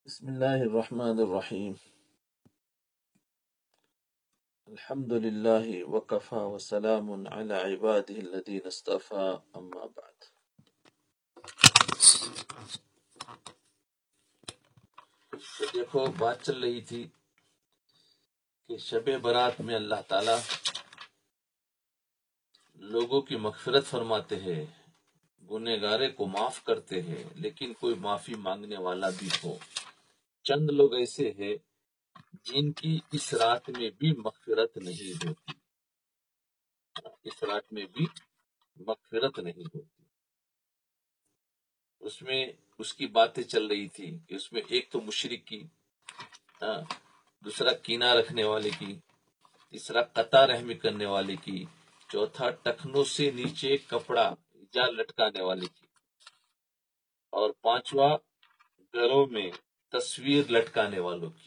بسم الله الرحمن الرحيم. الحمد لله وكفى وسلام على عباده الذين اصطفى اما بعد. تو دیکھو بات چل رہی تھی کہ شب برات میں اللہ تعالی لوگوں کی مغفرت فرماتے ہیں، گنہگارے کو معاف کرتے ہیں، لیکن کوئی معافی مانگنے والا بھی ہو۔ چند لوگ ایسے ہیں جن کی اس رات میں بھی مغفرت نہیں ہوتی، اس رات میں بھی مغفرت نہیں ہوتی۔ اس میں اس کی باتیں چل رہی تھی کہ اس میں ایک تو مشرک کی، دوسرا کینہ رکھنے والے کی، تیسرا قطع رحمی کرنے والے کی، چوتھا ٹخنوں سے نیچے کپڑا یا لٹکانے والے کی، اور پانچواں گھروں میں تصویر لٹکانے والوں کی،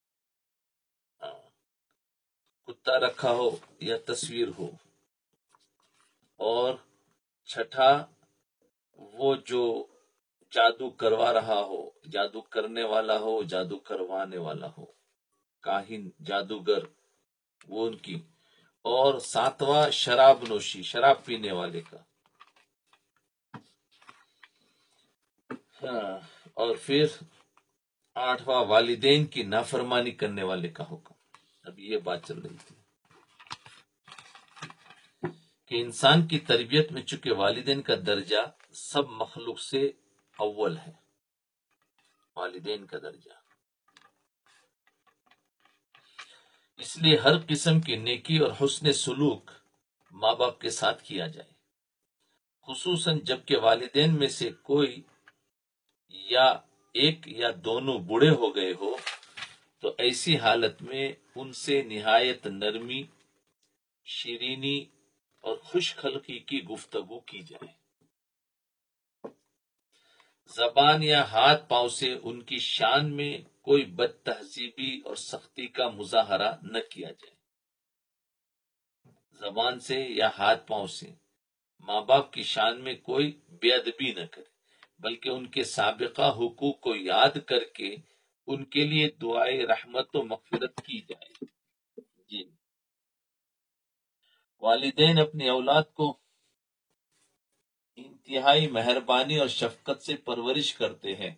کتا رکھا ہو یا تصویر ہو، اور چھٹا وہ جو جادو کروا رہا ہو، جادو کرنے والا ہو، جادو کروانے والا ہو، کاہن جادوگر، وہ ان کی، اور ساتواں شراب نوشی، شراب پینے والے کا، اور پھر آٹھواں والدین کی نافرمانی کرنے والے کا حکم۔ اب یہ بات چل رہی تھی کہ انسان کی تربیت میں چونکہ والدین کا درجہ سب مخلوق سے اول ہے، والدین کا درجہ، اس لیے ہر قسم کی نیکی اور حسن سلوک ماں باپ کے ساتھ کیا جائے، خصوصاً جب کہ والدین میں سے کوئی یا ایک یا دونوں بوڑھے ہو گئے ہو، تو ایسی حالت میں ان سے نہایت نرمی، شیرینی اور خوش خلقی کی گفتگو کی جائے، زبان یا ہاتھ پاؤں سے ان کی شان میں کوئی بد تہذیبی اور سختی کا مظاہرہ نہ کیا جائے، زبان سے یا ہاتھ پاؤں سے ماں باپ کی شان میں کوئی بے ادبی نہ کرے، بلکہ ان کے سابقہ حقوق کو یاد کر کے ان کے لیے دعائے رحمت و مغفرت کی جائے۔ جی، والدین اپنی اولاد کو انتہائی مہربانی اور شفقت سے پرورش کرتے ہیں،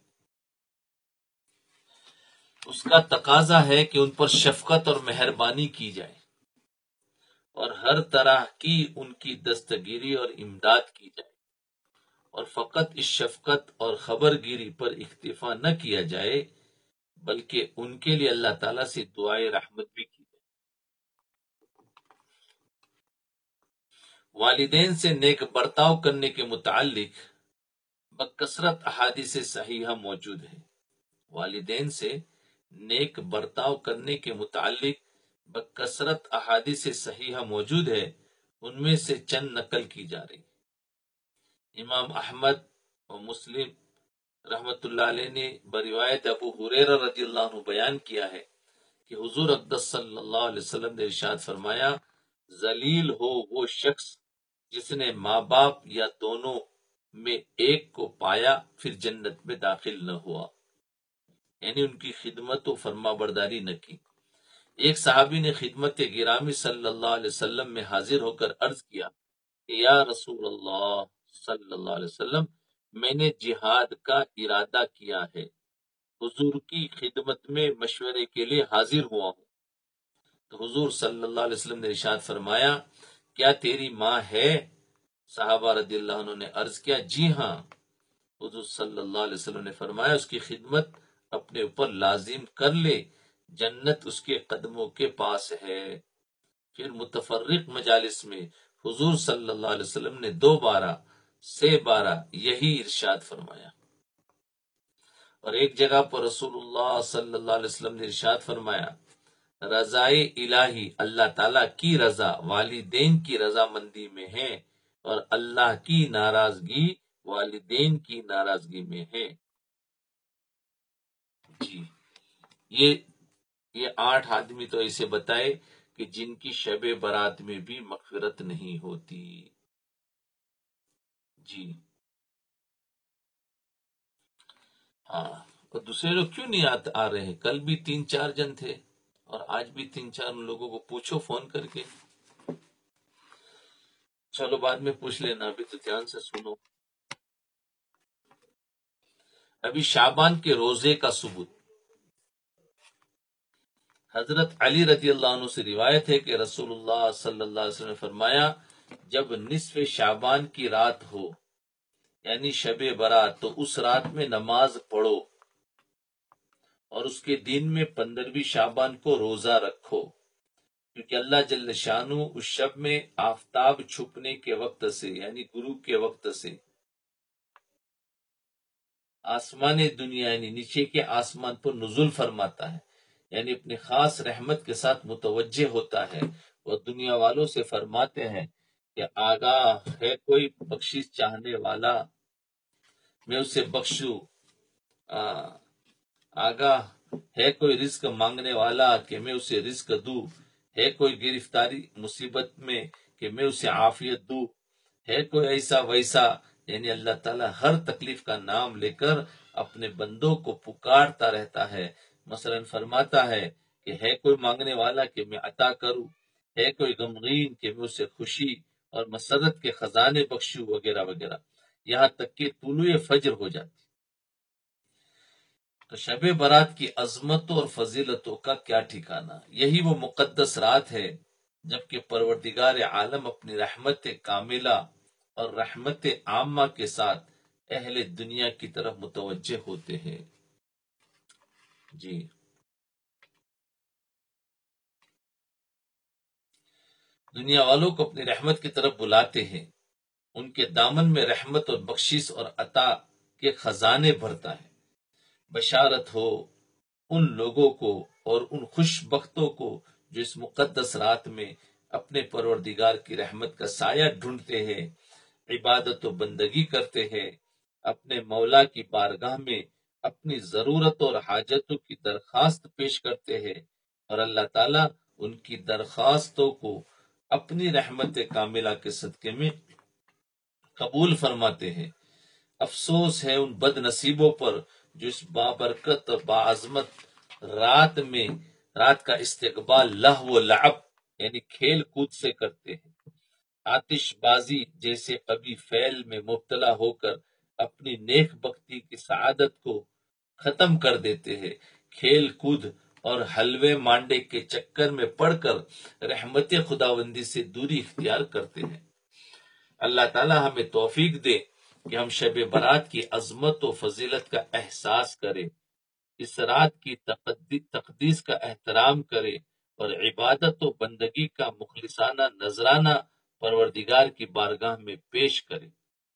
اس کا تقاضا ہے کہ ان پر شفقت اور مہربانی کی جائے اور ہر طرح کی ان کی دستگیری اور امداد کی جائے، اور فقط اس شفقت اور خبر گیری پر اکتفا نہ کیا جائے بلکہ ان کے لیے اللہ تعالیٰ سے دعائے رحمت بھی کی جائے۔ والدین سے نیک برتاؤ کرنے کے متعلق بکثرت احادیث صحیحہ موجود ہے، والدین سے نیک برتاؤ کرنے کے متعلق بکثرت احادیث صحیحہ موجود ہے، ان میں سے چند نقل کی جا رہی۔ امام احمد اور مسلم رحمت اللہ علیہ نے بروایت ابو ہریرہ رضی اللہ عنہ بیان کیا ہے کہ حضور اقدس صلی اللہ علیہ وسلم نے ارشاد فرمایا، ذلیل ہو وہ شخص جس نے ماں باپ یا دونوں میں ایک کو پایا پھر جنت میں داخل نہ ہوا، یعنی ان کی خدمت و فرما برداری نہ کی۔ ایک صحابی نے خدمت گرامی صلی اللہ علیہ وسلم میں حاضر ہو کر عرض کیا کہ یا رسول اللہ صلی اللہ علیہ وسلم، میں نے جہاد کا ارادہ کیا ہے، حضور کی خدمت میں مشورے کے لیے حاضر ہوا ہوں۔ تو حضور صلی اللہ علیہ وسلم نے ارشاد فرمایا، کیا تیری ماں ہے؟ صحابہ رضی اللہ عنہ نے عرض کیا، جی ہاں۔ حضور صلی اللہ علیہ وسلم نے فرمایا، اس کی خدمت اپنے اوپر لازم کر لے، جنت اس کے قدموں کے پاس ہے۔ پھر متفرق مجالس میں حضور صلی اللہ علیہ وسلم نے 2 بارہ سے 12 یہی ارشاد فرمایا، اور ایک جگہ پر رسول اللہ صلی اللہ علیہ وسلم نے ارشاد فرمایا، رضائے الہی، اللہ تعالیٰ کی رضا والدین کی رضامندی میں ہے، اور اللہ کی ناراضگی والدین کی ناراضگی میں ہے۔ جی، یہ 8 آدمی تو ایسے بتائے کہ جن کی شب برات میں بھی مغفرت نہیں ہوتی۔ جی ہاں، اور دوسرے لوگ کیوں نہیں آ رہے ہیں؟ کل بھی 3-4 جن تھے اور آج بھی 3-4 لوگوں کو پوچھو فون کر کے. چلو بعد میں پوچھ لینا، ابھی تو دھیان سے سنو. ابھی شعبان کے روزے کا ثبوت. حضرت علی رضی اللہ عنہ سے روایت ہے کہ رسول اللہ صلی اللہ علیہ وسلم نے فرمایا، جب نصف شعبان کی رات ہو یعنی شب برات، تو اس رات میں نماز پڑھو اور اس کے دن میں 15ویں شعبان کو روزہ رکھو، کیونکہ اللہ جل شانہ اس شب میں آفتاب چھپنے کے وقت سے یعنی غروب کے وقت سے آسمان دنیا یعنی نیچے کے آسمان پر نزول فرماتا ہے، یعنی اپنی خاص رحمت کے ساتھ متوجہ ہوتا ہے. وہ دنیا والوں سے فرماتے ہیں کہ آگاہ ہے کوئی بخشش چاہنے والا، میں اسے بخشوں. آگاہ ہے کوئی رزق مانگنے والا کہ میں اسے رزق دوں. ہے کوئی گرفتاری مصیبت میں کہ میں اسے عافیت دوں. ہے کوئی ایسا ویسا، یعنی اللہ تعالیٰ ہر تکلیف کا نام لے کر اپنے بندوں کو پکارتا رہتا ہے. مثلا فرماتا ہے کہ ہے کوئی مانگنے والا کہ میں عطا کروں، ہے کوئی غمگین کہ میں اسے خوشی اور مسرت کے خزانے بخشوں، وغیرہ وغیرہ، یہاں تک کہ طلوع فجر ہو جاتی. تو شب برات کی عظمتوں اور فضیلتوں کا کیا ٹھکانہ. یہی وہ مقدس رات ہے جبکہ پروردگار عالم اپنی رحمت کاملہ اور رحمت عامہ کے ساتھ اہل دنیا کی طرف متوجہ ہوتے ہیں. جی، دنیا والوں کو اپنی رحمت کی طرف بلاتے ہیں، ان کے دامن میں رحمت اور بخشش اور عطا کے خزانے بھرتا ہے. بشارت ہو ان لوگوں کو اور ان خوش بختوں کو جو اس مقدس رات میں اپنے پروردگار کی رحمت کا سایہ ڈھونڈتے ہیں، عبادت و بندگی کرتے ہیں، اپنے مولا کی بارگاہ میں اپنی ضرورت اور حاجتوں کی درخواست پیش کرتے ہیں، اور اللہ تعالیٰ ان کی درخواستوں کو اپنی رحمت کاملہ کے صدقے میں قبول فرماتے ہیں. افسوس ہے ان بد نصیبوں پر جو اس بابرکت اور باعظمت رات کا استقبال لہو و لعب یعنی کھیل کود سے کرتے ہیں. آتش بازی جیسے کبھی فعل میں مبتلا ہو کر اپنی نیک بختی کی سعادت کو ختم کر دیتے ہیں. کھیل کود اور حلوے مانڈے کے چکر میں پڑ کر رحمت خداوندی سے دوری اختیار کرتے ہیں. اللہ تعالی ہمیں توفیق دے کہ ہم شب برات کی عظمت و فضیلت کا احساس کریں، اس رات کی تقدیس کا احترام کریں اور عبادت و بندگی کا مخلصانہ نذرانہ پروردگار کی بارگاہ میں پیش کریں.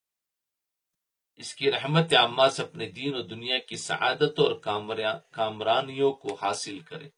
اس کی رحمت عامہ سے اپنے دین و دنیا کی سعادت اور کامرانیوں کو حاصل کریں.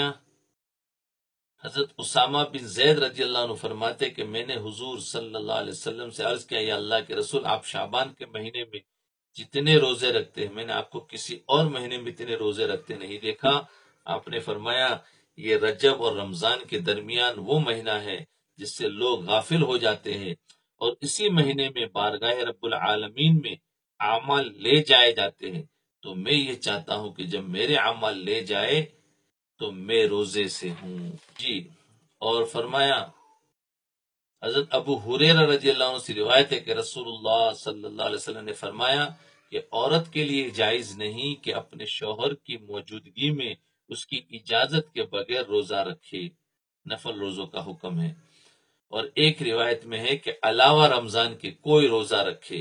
حضرت اسامہ بن زید رضی اللہ عنہ فرماتے کہ میں نے حضور صلی اللہ علیہ وسلم سے عرض کیا، یا اللہ کے رسول، آپ شعبان کے مہینے میں جتنے روزے رکھتے ہیں میں نے آپ کو کسی اور مہینے میں اتنے روزے رکھتے نہیں دیکھا. آپ نے فرمایا یہ رجب اور رمضان کے درمیان وہ مہینہ ہے جس سے لوگ غافل ہو جاتے ہیں، اور اسی مہینے میں بارگاہ رب العالمین میں اعمال لے جائے جاتے ہیں. تو میں یہ چاہتا ہوں کہ جب میرے اعمال لے جائے تو میں روزے سے ہوں. جی، اور فرمایا حضرت ابو ہریرہ رضی اللہ عنہ سے روایت ہے کہ رسول اللہ صلی اللہ علیہ وسلم نے فرمایا کہ عورت کے لیے جائز نہیں کہ اپنے شوہر کی موجودگی میں اس کی اجازت کے بغیر روزہ رکھے. نفل روزوں کا حکم ہے. اور ایک روایت میں ہے کہ علاوہ رمضان کے کوئی روزہ رکھے.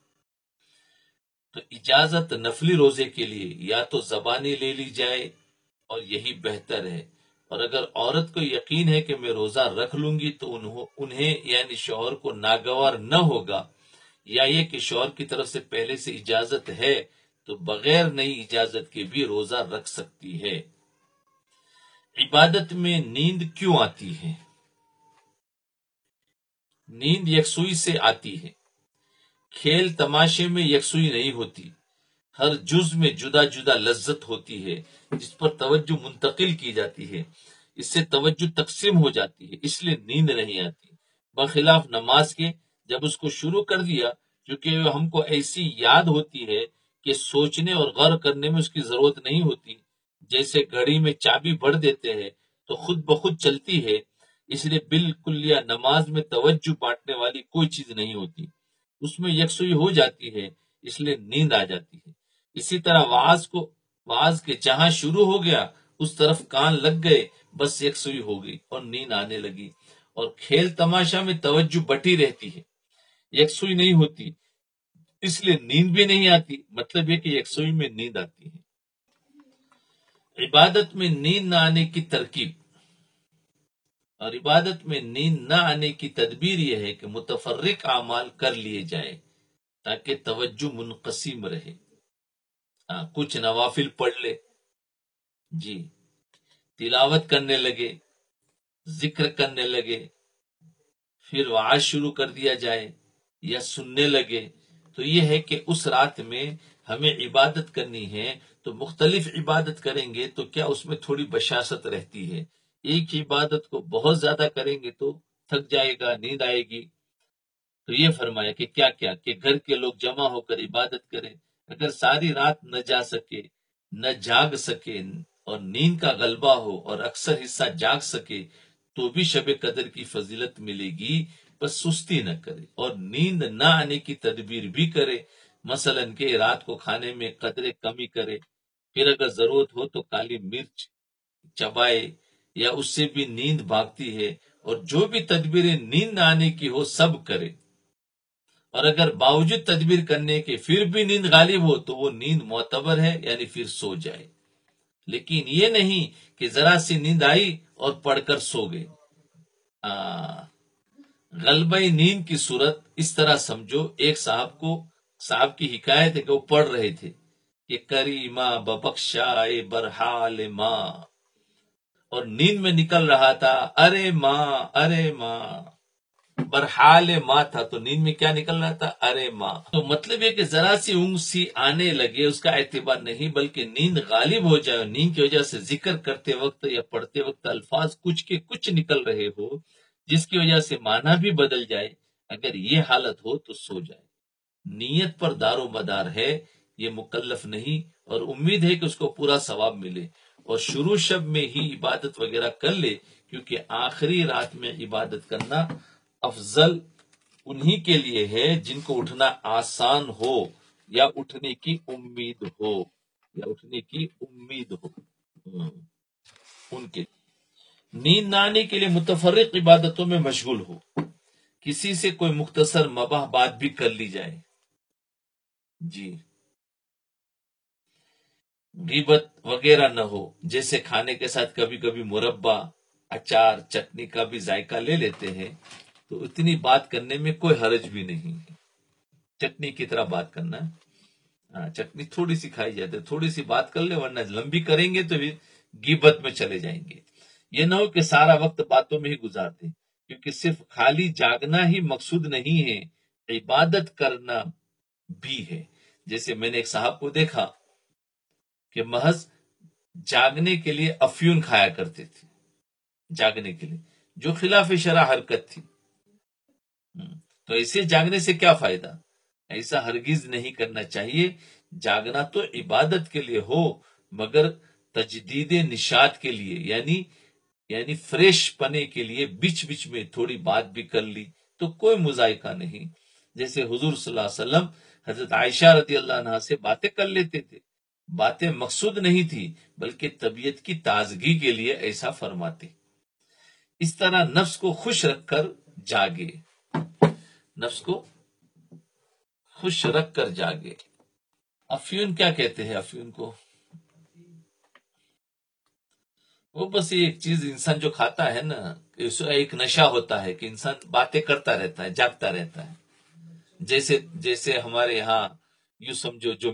تو اجازت نفلی روزے کے لیے یا تو زبانی لے لی جائے اور یہی بہتر ہے، اور اگر عورت کو یقین ہے کہ میں روزہ رکھ لوں گی تو انہیں یعنی شوہر کو ناگوار نہ ہوگا، یا یہ کہ شوہر کی طرف سے پہلے سے اجازت ہے تو بغیر نئی اجازت کے بھی روزہ رکھ سکتی ہے. عبادت میں نیند کیوں آتی ہے؟ نیند یکسوئی سے آتی ہے. کھیل تماشے میں یکسوئی نہیں ہوتی. ہر جز میں جدا جدا لذت ہوتی ہے جس پر توجہ منتقل کی جاتی ہے، اس سے توجہ تقسیم ہو جاتی ہے، اس لیے نیند نہیں آتی. بخلاف نماز کے جب اس کو شروع کر دیا، کیونکہ ہم کو ایسی یاد ہوتی ہے کہ سوچنے اور غور کرنے میں اس کی ضرورت نہیں ہوتی، جیسے گھڑی میں چابی بھر دیتے ہیں تو خود بخود چلتی ہے، اس لیے بالکل یا نماز میں توجہ بانٹنے والی کوئی چیز نہیں ہوتی، اس میں یکسوئی ہو جاتی ہے، اس لیے نیند آ جاتی ہے۔ اسی طرح واز کے جہاں شروع ہو گیا اس طرف کان لگ گئے، بس یکسوئی ہو گئی اور نیند آنے لگی۔ اور کھیل تماشا میں توجہ بٹی رہتی ہے، یکسوئی نہیں ہوتی، اس لیے نیند بھی نہیں آتی، مطلب یہ کہ یکسوئی میں نیند آتی ہے۔ عبادت میں نیند نہ آنے کی ترکیب اور عبادت میں نیند نہ آنے کی تدبیر یہ ہے کہ متفرق اعمال کر لیے جائے تاکہ توجہ منقسم رہے۔ کچھ نوافل پڑھ لے، جی، تلاوت کرنے لگے، ذکر کرنے لگے، پھر وعظ شروع کر دیا جائے یا سننے لگے، تو یہ ہے کہ اس رات میں ہمیں عبادت کرنی ہے تو مختلف عبادت کریں گے تو کیا اس میں تھوڑی بشاشت رہتی ہے، ایک ہی عبادت کو بہت زیادہ کریں گے تو تھک جائے گا، نیند آئے گی۔ تو یہ فرمایا کہ کیا کیا کہ گھر کے لوگ جمع ہو کر عبادت کریں، اگر ساری رات نہ جا سکے، نہ جاگ سکے اور نیند کا غلبہ ہو اور اکثر حصہ جاگ سکے تو بھی شب قدر کی فضیلت ملے گی، بس سستی نہ کرے اور نیند نہ آنے کی تدبیر بھی کرے، مثلا کہ رات کو کھانے میں قدرے کمی کرے، پھر اگر ضرورت ہو تو کالی مرچ چبائے یا اس سے بھی نیند بھاگتی ہے، اور جو بھی تدبیریں نیند نہ آنے کی ہو سب کرے، اور اگر باوجود تدبیر کرنے کے پھر بھی نیند غالب ہو تو وہ نیند معتبر ہے، یعنی پھر سو جائے، لیکن یہ نہیں کہ ذرا سی نیند آئی اور پڑھ کر سو گئے۔ غلبہ نیند کی صورت اس طرح سمجھو، ایک صاحب کی حکایت ہے کہ وہ پڑھ رہے تھے کہ کریمہ ببخشائے برحال ماں، اور نیند میں نکل رہا تھا ارے ماں ارے ماں، برحال ماں تھا تو نیند میں کیا نکل رہا تھا، ارے ماں۔ تو مطلب یہ کہ ذرا سی اونگ سی آنے لگے اس کا اعتبار نہیں، بلکہ نیند غالب ہو جائے، نیند کی وجہ سے ذکر کرتے وقت یا پڑھتے وقت الفاظ کچھ کے کچھ نکل رہے ہو جس کی وجہ سے معنی بھی بدل جائے، اگر یہ حالت ہو تو سو جائے۔ نیت پر دار و مدار ہے، یہ مکلف نہیں، اور امید ہے کہ اس کو پورا ثواب ملے، اور شروع شب میں ہی عبادت وغیرہ کر لے، کیونکہ آخری رات میں عبادت کرنا افضل انہی کے لیے ہے جن کو اٹھنا آسان ہو یا اٹھنے کی امید ہو، ان کے نیند نہ آنے کے لیے متفرق عبادتوں میں مشغول ہو، کسی سے کوئی مختصر مباح بات بھی کر لی جائے، جی، غیبت وغیرہ نہ ہو، جیسے کھانے کے ساتھ کبھی کبھی مربع، اچار، چٹنی کا بھی ذائقہ لے لیتے ہیں، تو اتنی بات کرنے میں کوئی حرج بھی نہیں ہے، چٹنی کی طرح بات کرنا، چٹنی تھوڑی سی کھائی جاتی ہے، تھوڑی سی بات کر لیں، ورنہ لمبی کریں گے تو بھی غیبت میں چلے جائیں گے۔ یہ نہ ہو کہ سارا وقت باتوں میں ہی گزار دیں، کیونکہ صرف خالی جاگنا ہی مقصود نہیں ہے، عبادت کرنا بھی ہے۔ جیسے میں نے ایک صاحب کو دیکھا کہ محض جاگنے کے لیے افیون کھایا کرتے تھے، جاگنے کے لیے، جو خلاف شرع حرکت تھی۔ تو ایسے جاگنے سے کیا فائدہ؟ ایسا ہرگز نہیں کرنا چاہیے۔ جاگنا تو عبادت کے لیے ہو، مگر تجدید نشاط کے لیے، یعنی فریش پنے کے لیے بیچ بیچ میں تھوڑی بات بھی کر لی تو کوئی مذائقہ نہیں۔ جیسے حضور صلی اللہ علیہ وسلم حضرت عائشہ رضی اللہ عنہا سے باتیں کر لیتے تھے، باتیں مقصود نہیں تھی بلکہ طبیعت کی تازگی کے لیے ایسا فرماتے۔ اس طرح نفس کو خوش رکھ کر جاگے، نفس کو خوش رکھ کر جاگے۔ افیون کیا کہتے ہیں؟ افیون کو وہ بس ایک چیز انسان جو کھاتا ہے نا، اس کا ایک نشہ ہوتا ہے کہ انسان باتیں کرتا رہتا ہے، جاگتا رہتا ہے۔ جیسے ہمارے یہاں یوں سمجھو جو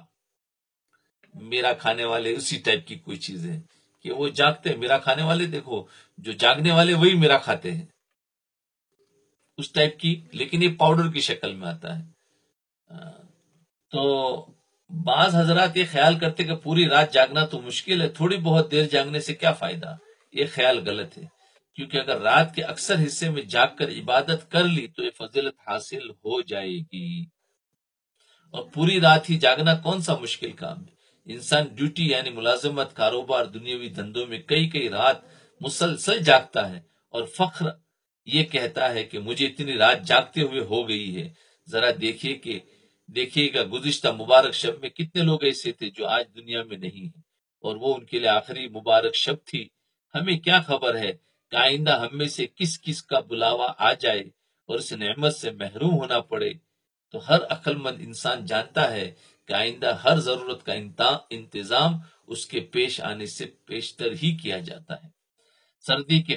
میرا کھانے والے اسی ٹائپ کی کوئی چیز ہے کہ وہ جاگتے ہیں، میرا کھانے والے دیکھو، جو جاگنے والے وہی میرا کھاتے ہیں، اس ٹائپ کی، لیکن یہ پاؤڈر کی شکل میں آتا ہے۔ تو بعض حضرات یہ خیال کرتے کہ پوری رات جاگنا تو مشکل ہے، تھوڑی بہت دیر جاگنے سے کیا فائدہ؟ یہ خیال غلط ہے، کیونکہ اگر رات کے اکثر حصے میں جاگ کر عبادت کر لی تو یہ فضیلت حاصل ہو جائے گی، اور پوری رات ہی جاگنا کون سا مشکل کام ہے؟ انسان ڈیوٹی یعنی ملازمت، کاروبار، دنیاوی دھندوں میں کئی رات مسلسل جاگتا ہے اور فخر یہ کہتا ہے کہ مجھے اتنی رات جاگتے ہوئے ہو گئی ہے۔ ذرا دیکھیے گا گزشتہ مبارک شب میں کتنے لوگ ایسے تھے جو آج دنیا میں نہیں ہیں، اور وہ ان کے لیے آخری مبارک شب تھی۔ ہمیں کیا خبر ہے کہ آئندہ ہم میں سے کس کا بلاوا آ جائے اور اس نعمت سے محروم ہونا پڑے۔ تو ہر عقل مند انسان جانتا ہے کہ آئندہ ہر ضرورت کا انتظام اس کے پیش آنے سے پیشتر ہی کیا جاتا ہے۔ سردی کے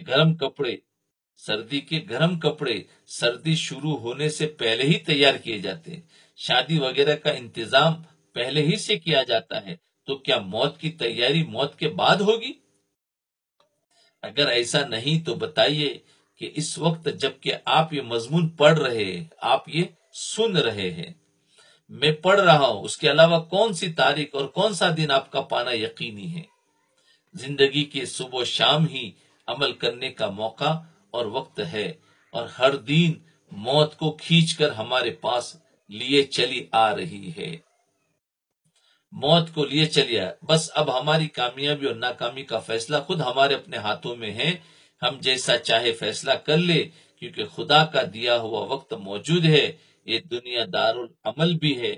گرم کپڑے سردی شروع ہونے سے پہلے ہی تیار کیے جاتے ہیں۔ شادی وغیرہ کا انتظام پہلے ہی سے کیا جاتا ہے، تو کیا موت کی تیاری موت کے بعد ہوگی؟ اگر ایسا نہیں تو بتائیے کہ اس وقت جب کہ آپ یہ مضمون پڑھ رہے ہیں، آپ یہ سن رہے ہیں، میں پڑھ رہا ہوں، اس کے علاوہ کون سی تاریخ اور کون سا دن آپ کا پانا یقینی ہے؟ زندگی کے صبح و شام ہی عمل کرنے کا موقع اور وقت ہے، اور ہر دن موت کو کھینچ کر ہمارے پاس لیے چلی آ رہی ہے۔ موت کو لیے چلیا، بس اب ہماری کامیابی اور ناکامی کا فیصلہ خود ہمارے اپنے ہاتھوں میں ہے۔ ہم جیسا چاہے فیصلہ کر لے، کیونکہ خدا کا دیا ہوا وقت موجود ہے۔ یہ دنیا دارالعمل بھی ہے،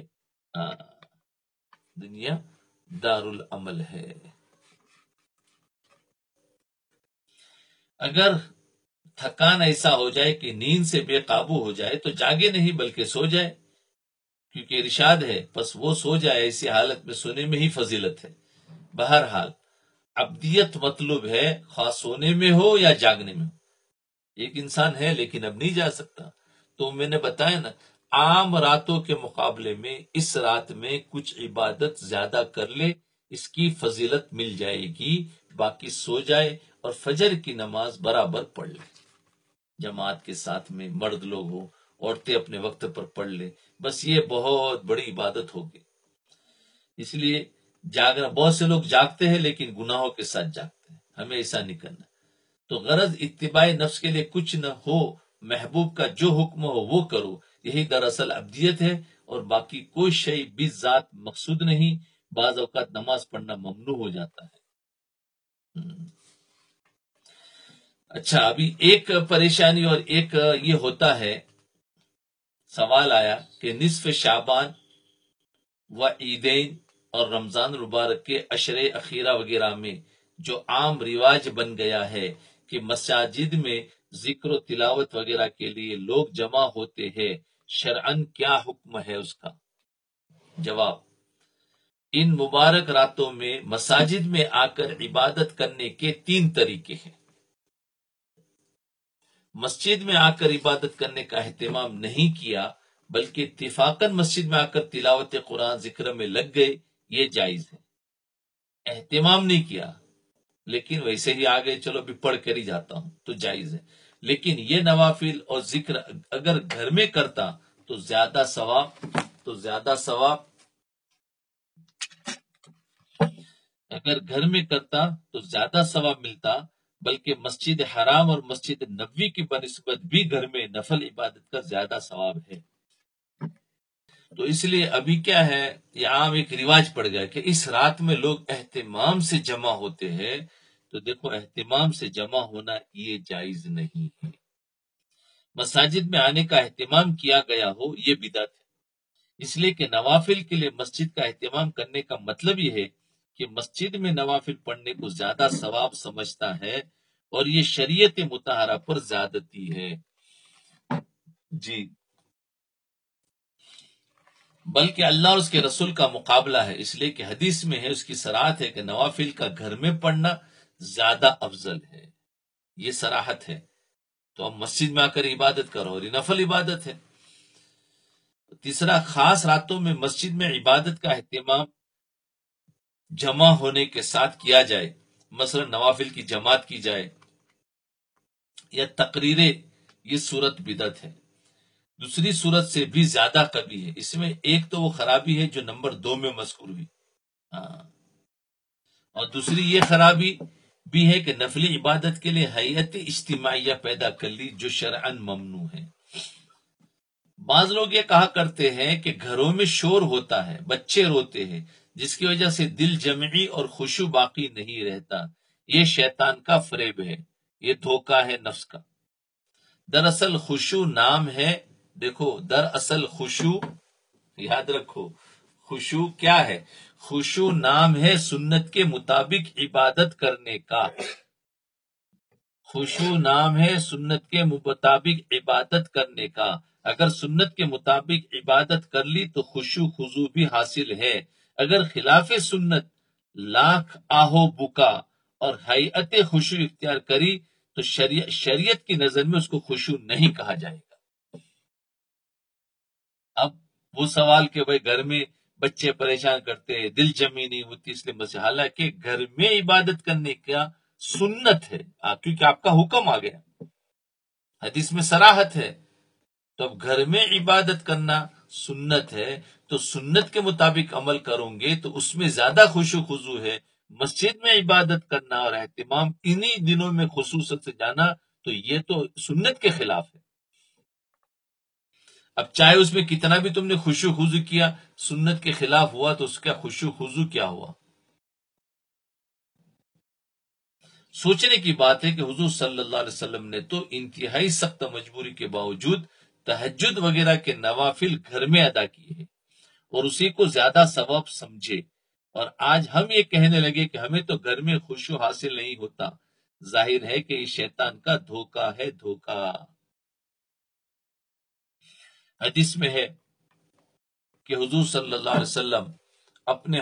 دنیا دارالعمل ہے۔ اگر تھکان ایسا ہو جائے کہ نیند سے بے قابو ہو جائے تو جاگے نہیں بلکہ سو جائے، کیونکہ ارشاد ہے پس وہ سو جائے، ایسی حالت میں سونے میں ہی فضیلت ہے۔ بہرحال ابدیت مطلوب ہے، خواہ سونے میں ہو یا جاگنے میں ہو۔ ایک انسان ہے لیکن اب نہیں جا سکتا، تو میں نے بتایا نا، عام راتوں کے مقابلے میں اس رات میں کچھ عبادت زیادہ کر لے، اس کی فضیلت مل جائے گی۔ باقی سو جائے اور فجر کی نماز برابر پڑھ لے، جماعت کے ساتھ میں، مرد لوگ ہو، عورتیں اپنے وقت پر پڑھ لے، بس یہ بہت بڑی عبادت ہوگی۔ اس لیے جاگنا، بہت سے لوگ جاگتے ہیں لیکن گناہوں کے ساتھ جاگتے ہیں، ہمیں ایسا نہیں کرنا۔ تو غرض اتباع نفس کے لیے کچھ نہ ہو، محبوب کا جو حکم ہو وہ کرو، یہی دراصل ابدیت ہے، اور باقی کوئی شے بذات مقصود نہیں۔ بعض اوقات نماز پڑھنا ممنوع ہو جاتا ہے۔ اچھا، ابھی ایک پریشانی اور ایک یہ ہوتا ہے، سوال آیا کہ نصف شعبان و عیدین اور رمضان المبارک کے عشرے اخیرہ وغیرہ میں جو عام رواج بن گیا ہے کہ مساجد میں ذکر و تلاوت وغیرہ کے لیے لوگ جمع ہوتے ہیں، شرعاً کیا حکم ہے اس کا؟ جواب: ان مبارک راتوں میں مساجد میں آ کر عبادت کرنے کے 3 طریقے ہیں۔ مسجد میں آ کر عبادت کرنے کا اہتمام نہیں کیا بلکہ اتفاقاً مسجد میں آ کر تلاوت قرآن ذکر میں لگ گئے، یہ جائز ہے۔ اہتمام نہیں کیا لیکن ویسے ہی آ گئے، چلو بھی پڑھ کر ہی جاتا ہوں، تو جائز ہے۔ لیکن یہ نوافل اور ذکر اگر گھر میں کرتا تو زیادہ ثواب اگر گھر میں کرتا تو زیادہ ثواب ملتا، بلکہ مسجد حرام اور مسجد نبوی کی بنسبت بھی گھر میں نفل عبادت کا زیادہ ثواب ہے۔ تو اس لیے ابھی کیا ہے، یہ عام ایک رواج پڑ گیا کہ اس رات میں لوگ اہتمام سے جمع ہوتے ہیں، تو دیکھو اہتمام سے جمع ہونا یہ جائز نہیں ہے۔ مساجد میں آنے کا اہتمام کیا گیا ہو یہ بدعت ہے، اس لیے کہ نوافل کے لیے مسجد کا اہتمام کرنے کا مطلب یہ ہے کہ مسجد میں نوافل پڑھنے کو زیادہ ثواب سمجھتا ہے، اور یہ شریعت مطہرہ پر زیادتی ہے۔ جی، بلکہ اللہ اور اس کے رسول کا مقابلہ ہے، اس لیے کہ حدیث میں ہے، اس کی صراحت ہے کہ نوافل کا گھر میں پڑھنا زیادہ افضل ہے، یہ صراحت ہے۔ تو اب مسجد میں آ کر عبادت کرو، اور یہ نفل عبادت ہے۔ تیسرا، خاص راتوں میں مسجد میں عبادت کا اہتمام جمع ہونے کے ساتھ کیا جائے، مثلا نوافل کی جماعت کی جائے یا تقریریں، یہ صورت بدعت ہے۔ دوسری صورت سے بھی زیادہ قبیح ہے، اس میں ایک تو وہ خرابی ہے جو نمبر 2 میں مذکور ہوئی، اور دوسری یہ خرابی بھی ہے کہ نفلی عبادت کے لیے ہیئت اجتماعیہ پیدا کر لی جو شرعاً ممنوع ہے۔ بعض لوگ یہ کہا کرتے ہیں کہ گھروں میں شور ہوتا ہے، بچے روتے ہیں، جس کی وجہ سے دل جمعی اور خشوع باقی نہیں رہتا، یہ شیطان کا فریب ہے، یہ دھوکہ ہے نفس کا۔ دراصل خشوع نام ہے، دیکھو دراصل خشوع، یاد رکھو خشوع کیا ہے؟ خشوع نام ہے سنت کے مطابق عبادت کرنے کا۔ خشوع نام ہے سنت کے مطابق عبادت کرنے کا۔ اگر سنت کے مطابق عبادت کر لی تو خشوع خضوع بھی حاصل ہے۔ اگر خلاف سنت لاکھ آہو بکا اور حیعت خشوع اختیار کری تو شریعت کی نظر میں اس کو خشوع نہیں کہا جائے گا۔ اب وہ سوال کہ بھئی گھر میں بچے پریشان کرتے ہیں، دل جمی نہیں ہوتی، اس لیے مسئلہ، حالانکہ گھر میں عبادت کرنے کا سنت ہے، کیونکہ آپ کا حکم آ گیا، حدیث میں صراحت ہے، تو اب گھر میں عبادت کرنا سنت ہے، تو سنت کے مطابق عمل کروں گے تو اس میں زیادہ خشوع خضوع ہے۔ مسجد میں عبادت کرنا اور اہتمام انہی دنوں میں خصوصیت سے جانا تو یہ تو سنت کے خلاف ہے۔ اب چاہے اس میں کتنا بھی تم نے خشوع خضوع کیا، سنت کے خلاف ہوا تو اس کا خشوع خضوع کیا ہوا؟ سوچنے کی بات ہے کہ حضور صلی اللہ علیہ وسلم نے تو انتہائی سخت مجبوری کے باوجود تہجد وغیرہ کے نوافل گھر میں ادا کیے ہیں اور اسی کو زیادہ ثواب سمجھے، اور آج ہم یہ کہنے لگے کہ ہمیں تو گھر میں خشوع حاصل نہیں ہوتا۔ ظاہر ہے کہ یہ شیطان کا دھوکہ ہے، دھوکہ۔ حدیث میں ہے کہ حضور صلی اللہ علیہ وسلم اپنے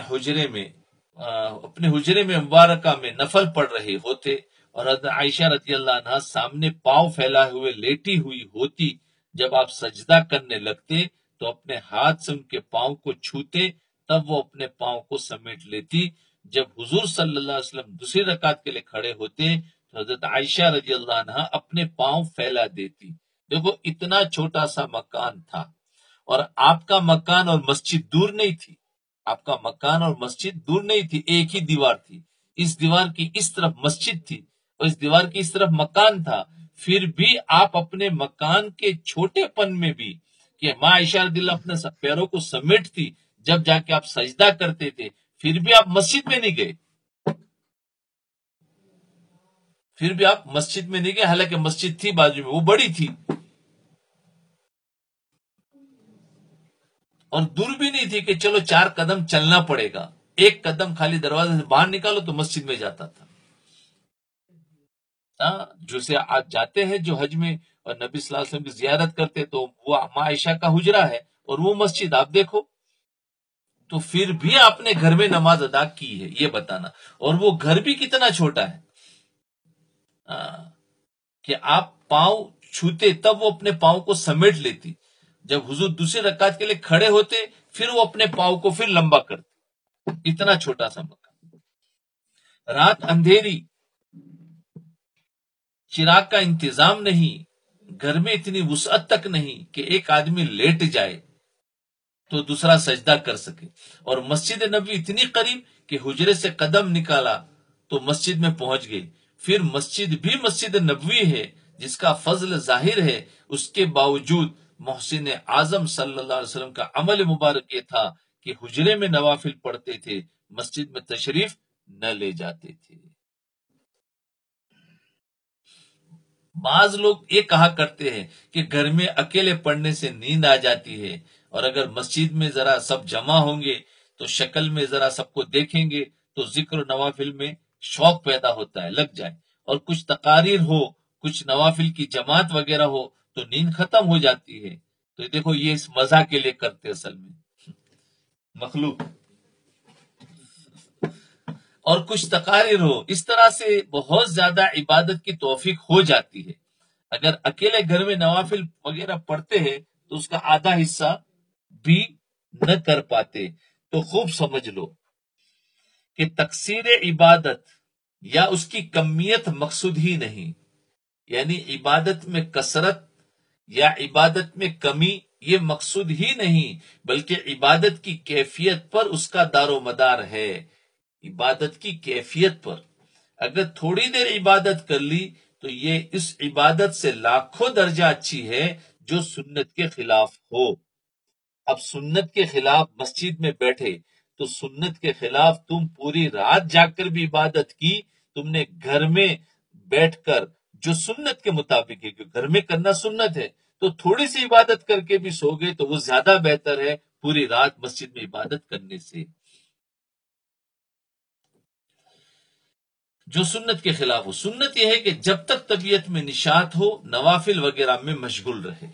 حجرے میں مبارکہ میں نفل پڑھ رہے ہوتے اور حضرت عائشہ رضی اللہ عنہا سامنے پاؤں پھیلائے ہوئے لیٹی ہوئی ہوتی۔ جب آپ سجدہ کرنے لگتے تو اپنے ہاتھ سے ان کے پاؤں کو چھوتے، تب وہ اپنے پاؤں کو سمیٹ لیتی۔ جب حضور صلی اللہ علیہ وسلم دوسری رکعت کے لیے کھڑے ہوتے تو حضرت عائشہ رضی اللہ عنہا اپنے پاؤں پھیلا دیتی۔ دیکھو اتنا چھوٹا سا مکان تھا، اور آپ کا مکان اور مسجد دور نہیں تھی، آپ کا مکان اور مسجد دور نہیں تھی، ایک ہی دیوار تھی، اس دیوار کی اس طرف مسجد تھی اور اس دیوار کی اس طرف مکان تھا، پھر بھی آپ اپنے مکان کے چھوٹے پن میں بھی کہ ماں عائشہ رضی اللہ اپنے پیروں کو سمیٹتی جب جا کے آپ سجدہ کرتے تھے، پھر بھی آپ مسجد میں نہیں گئے، پھر بھی آپ مسجد میں نہیں گئے، حالانکہ مسجد تھی بازو میں، وہ بڑی تھی اور دور بھی نہیں تھی کہ چلو 4 قدم چلنا پڑے گا، ایک قدم خالی دروازے سے باہر نکالو تو مسجد میں جاتا تھا۔ جسے آج جاتے ہیں جو حج میں اور نبی صلی اللہ علیہ وسلم کی زیارت کرتے تو وہ ماں عائشہ کا حجرہ ہے اور وہ مسجد آپ دیکھو، تو پھر بھی آپ نے گھر میں نماز ادا کی ہے، یہ بتانا، اور وہ گھر بھی کتنا چھوٹا ہے کہ آپ پاؤں چھوتے تب وہ اپنے پاؤں کو سمیٹ لیتی، جب حضور دوسری رکعت کے لیے کھڑے ہوتے پھر وہ اپنے پاؤں کو پھر لمبا کرتے، اتنا چھوٹا سا مکان، رات اندھیری، چراغ کا انتظام نہیں، گھر میں اتنی وسعت تک نہیں کہ ایک آدمی لیٹ جائے تو دوسرا سجدہ کر سکے، اور مسجد نبوی اتنی قریب کہ حجرے سے قدم نکالا تو مسجد میں پہنچ گئی، پھر مسجد بھی مسجد نبوی ہے جس کا فضل ظاہر ہے، اس کے باوجود محسن اعظم صلی اللہ علیہ وسلم کا عمل مبارک یہ تھا کہ حجرے میں نوافل پڑھتے تھے، مسجد میں تشریف نہ لے جاتے تھے۔ بعض لوگ یہ کہا کرتے ہیں کہ گھر میں اکیلے پڑھنے سے نیند آ جاتی ہے، اور اگر مسجد میں ذرا سب جمع ہوں گے تو شکل میں ذرا سب کو دیکھیں گے تو ذکر و نوافل میں شوق پیدا ہوتا ہے، لگ جائے، اور کچھ تقاریر ہو، کچھ نوافل کی جماعت وغیرہ ہو تو نیند ختم ہو جاتی ہے۔ تو دیکھو یہ اس مزہ کے لیے کرتے اصل میں مخلوق، اور کچھ تقاریر ہو، اس طرح سے بہت زیادہ عبادت کی توفیق ہو جاتی ہے۔ اگر اکیلے گھر میں نوافل وغیرہ پڑھتے ہیں تو اس کا آدھا حصہ بھی نہ کر پاتے، تو خوب سمجھ لو کہ تقصیر عبادت یا اس کی کمیت مقصود ہی نہیں، یعنی عبادت میں کثرت یا عبادت میں کمی یہ مقصود ہی نہیں، بلکہ عبادت کی کیفیت پر اس کا دار و مدار ہے، عبادت کی کیفیت پر۔ اگر تھوڑی دیر عبادت کر لی تو یہ اس عبادت سے لاکھوں درجہ اچھی ہے جو سنت کے خلاف ہو۔ اب سنت کے خلاف مسجد میں بیٹھے تو سنت کے خلاف تم پوری رات جاگ کر بھی عبادت کی، تم نے گھر میں بیٹھ کر جو سنت کے مطابق ہے، گھر میں کرنا سنت ہے، تو تھوڑی سی عبادت کر کے بھی سو گئے تو وہ زیادہ بہتر ہے پوری رات مسجد میں عبادت کرنے سے۔ جو سنت کے خلاف ہو، سنت یہ ہے کہ جب تک طبیعت میں نشاط ہو نوافل وغیرہ میں مشغول رہے،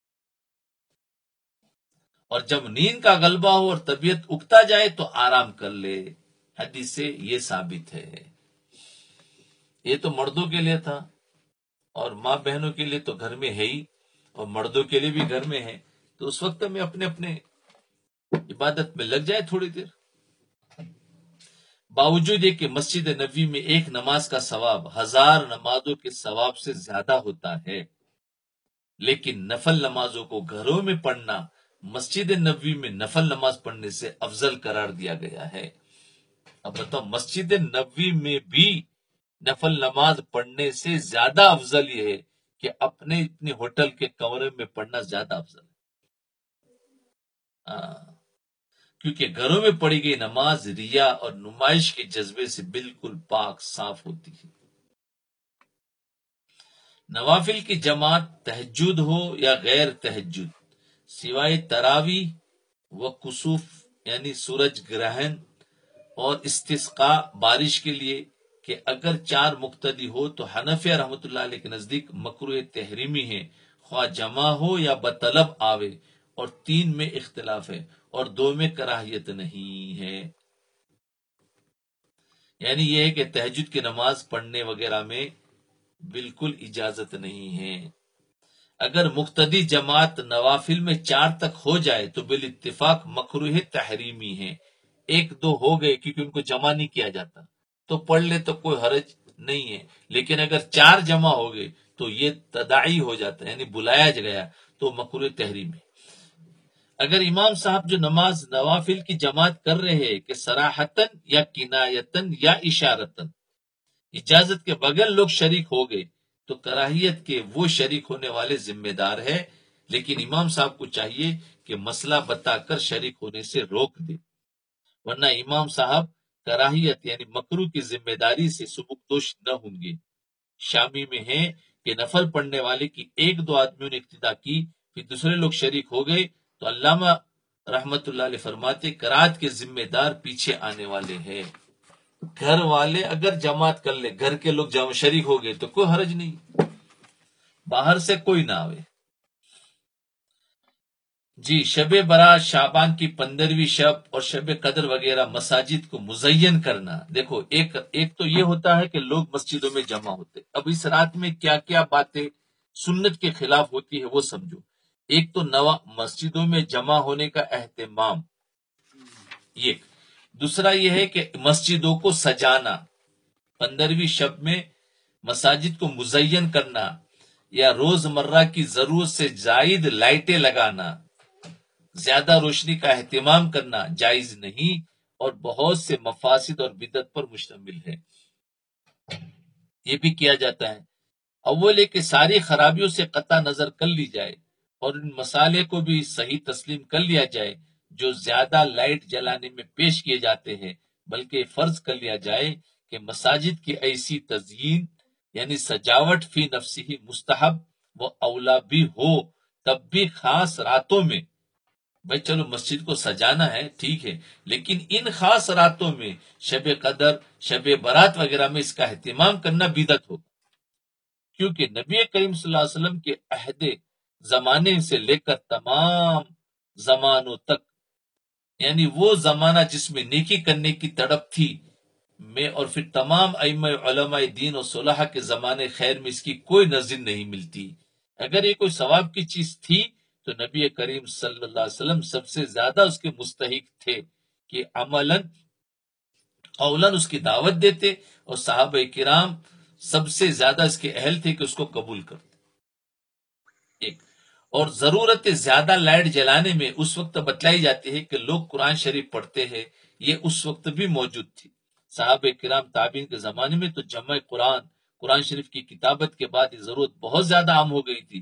اور جب نیند کا غلبہ ہو اور طبیعت اکتا جائے تو آرام کر لے۔ حدیث سے یہ ثابت ہے۔ یہ تو مردوں کے لیے تھا، اور ماں بہنوں کے لیے تو گھر میں ہے ہی، اور مردوں کے لیے بھی گھر میں ہے، تو اس وقت میں اپنے اپنے عبادت میں لگ جائے تھوڑی دیر۔ باوجود یہ کہ مسجد نبوی میں ایک نماز کا ثواب 1000 نمازوں کے ثواب سے زیادہ ہوتا ہے، لیکن نفل نمازوں کو گھروں میں پڑھنا مسجد نبوی میں نفل نماز پڑھنے سے افضل قرار دیا گیا ہے۔ اب بتاؤ، مسجد نبوی میں بھی نفل نماز پڑھنے سے زیادہ افضل یہ ہے کہ اپنے ہوٹل کے کمرے میں پڑھنا زیادہ افضل ہے۔ کیونکہ گھروں میں پڑھی گئی نماز ریا اور نمائش کے جذبے سے بالکل پاک صاف ہوتی ہے۔ نوافل کی جماعت تہجد ہو یا غیر تہجد، سوائے تراوی و کسوف یعنی سورج گرہن اور استسقاء بارش کے لیے، کہ اگر 4 مقتدی ہو تو حنفیہ رحمۃ اللہ علیہ کے نزدیک مکروہ تحریمی ہے، خواہ جمع ہو یا بطلب آوے، اور 3 میں اختلاف ہے، اور 2 میں کراہیت نہیں ہے۔ یعنی یہ ہے کہ تہجد کی نماز پڑھنے وغیرہ میں بالکل اجازت نہیں ہے۔ اگر مقتدی جماعت نوافل میں 4 تک ہو جائے تو بالاتفاق مکروہ تحریمی ہے۔ 1-2 ہو گئے کیونکہ ان کو جمع نہیں کیا جاتا تو پڑھ لے تو کوئی حرج نہیں ہے، لیکن اگر 4 جمع ہو گئے تو یہ تداعی ہو جاتا ہے، یعنی بلایا گیا تو مکروہ تحریم ہے۔ اگر امام صاحب جو نماز نوافل کی جماعت کر رہے ہیں کہ صراحتن یا کنایتن یا اشارتن اجازت کے بغیر لوگ شریک ہو گئے تو کراہیت کے وہ شریک ہونے والے ذمہ دار ہے، لیکن امام صاحب کو چاہیے کہ مسئلہ بتا کر شریک ہونے سے روک دے، ورنہ امام صاحب کراہیت یعنی مکروہ کی ذمہ داری سے سبکدوش نہ ہوں گے۔ شامی میں ہے کہ نفل پڑھنے والے کی 1-2 آدمیوں نے اقتدا کی، پھر دوسرے لوگ شریک ہو گئے تو علامہ رحمت اللہ علیہ فرماتے قرات کے ذمہ دار پیچھے آنے والے ہیں۔ گھر والے اگر جماعت کر لے، گھر کے لوگ جمع شریک ہو گئے تو کوئی حرج نہیں، باہر سے کوئی نہ آوے۔ جی، شب برات شعبان کی 15ویں شب اور شب قدر وغیرہ مساجد کو مزین کرنا۔ دیکھو، ایک تو یہ ہوتا ہے کہ لوگ مسجدوں میں جمع ہوتے، اب اس رات میں کیا کیا باتیں سنت کے خلاف ہوتی ہے وہ سمجھو۔ ایک تو مسجدوں میں جمع ہونے کا اہتمام، ایک دوسرا یہ ہے کہ مسجدوں کو سجانا، 15ویں شب میں مساجد کو مزین کرنا یا روز مرہ کی ضرورت سے زائد لائٹیں لگانا، زیادہ روشنی کا اہتمام کرنا جائز نہیں اور بہت سے مفاسد اور بدعت پر مشتمل ہے۔ یہ بھی کیا جاتا ہے۔ اول ہے کہ ساری خرابیوں سے قطع نظر کر لی جائے اور ان مسالے کو بھی صحیح تسلیم کر لیا جائے جو زیادہ لائٹ جلانے میں پیش کیے جاتے ہیں، بلکہ فرض کر لیا جائے کہ مساجد کی ایسی تزئین یعنی سجاوٹ فی نفسی ہی مستحب و اولا بھی ہو، تب بھی خاص راتوں میں۔ بھائی چلو مسجد کو سجانا ہے ٹھیک ہے، لیکن ان خاص راتوں میں شب قدر شب برات وغیرہ میں اس کا اہتمام کرنا بدعت ہو، کیونکہ نبی کریم صلی اللہ علیہ وسلم کے عہد زمانے سے لے کر تمام زمانوں تک، یعنی وہ زمانہ جس میں نیکی کرنے کی تڑپ تھی میں، اور پھر تمام ائمہ علماء دین اور صلحاء کے زمانے خیر میں اس کی کوئی نظیر نہیں ملتی۔ اگر یہ کوئی ثواب کی چیز تھی تو نبی کریم صلی اللہ علیہ وسلم سب سے زیادہ اس کے مستحق تھے کہ عملاً قولاً اس کی دعوت دیتے، اور صحابہ کرام سب سے زیادہ اس کے اہل تھے کہ اس کو قبول کرتے۔ ایک اور ضرورت زیادہ لائٹ جلانے میں اس وقت بتلائی جاتی ہے کہ لوگ قرآن شریف پڑھتے ہیں، یہ اس وقت بھی موجود تھی۔ صحابہ کرام تابعین کے زمانے میں تو جمع قرآن شریف کی کتابت کے بعد یہ ضرورت بہت زیادہ عام ہو گئی تھی،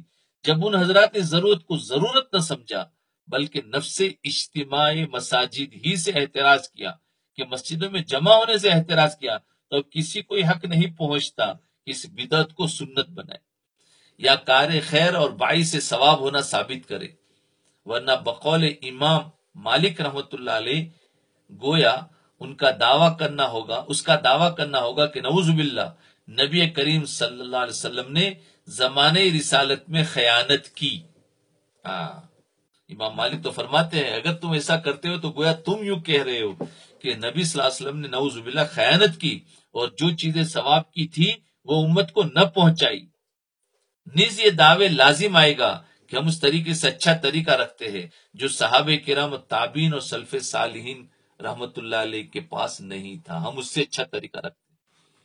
جب ان حضرات نے ضرورت کو ضرورت نہ سمجھا بلکہ نفس اجتماع مساجد ہی سے احتراز کیا کہ مسجدوں میں جمع ہونے سے احتراز کیا، تو اب کسی کوئی حق نہیں پہنچتا اس بدعت کو سنت بنائے یا کار خیر اور باعث سے ثواب ہونا ثابت کرے، ورنہ بقول امام مالک رحمت اللہ علیہ گویا اس کا دعویٰ کرنا ہوگا کہ نعوذ باللہ نبی کریم صلی اللہ علیہ وسلم نے زمانے رسالت میں خیانت کی۔ ہاں، امام مالک تو فرماتے ہیں اگر تم ایسا کرتے ہو تو گویا تم یوں کہہ رہے ہو کہ نبی صلی اللہ علیہ وسلم نے نعوذ باللہ خیانت کی اور جو چیزیں ثواب کی تھی وہ امت کو نہ پہنچائی۔ نیز یہ دعوے لازم آئے گا کہ ہم اس طریقے سے اچھا طریقہ رکھتے ہیں جو صحابہ کرام تابعین اور سلف صالحین رحمت اللہ علیہ کے پاس نہیں تھا، ہم اس سے اچھا طریقہ رکھتے ہیں۔